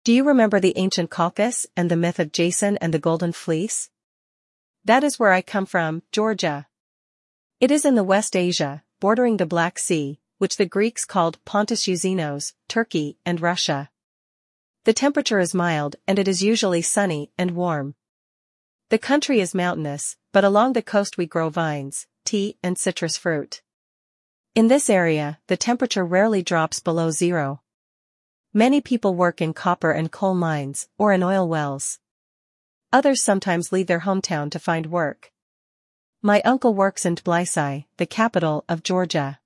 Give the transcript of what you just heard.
Do you remember the ancient Caucasus and the myth of Jason and the Golden Fleece? That is where I come from, Georgia. It is in the West Asia, bordering the Black Sea, which the Greeks called Pontus Euxenos, Turkey, and Russia. The temperature is mild and it is usually sunny and warm. The country is mountainous, but along the coast we grow vines, tea, and citrus fruit. In this area, the temperature rarely drops below zero. Many people work in copper and coal mines, or in oil wells. Others sometimes leave their hometown to find work. My uncle works in Tbilisi, the capital of Georgia.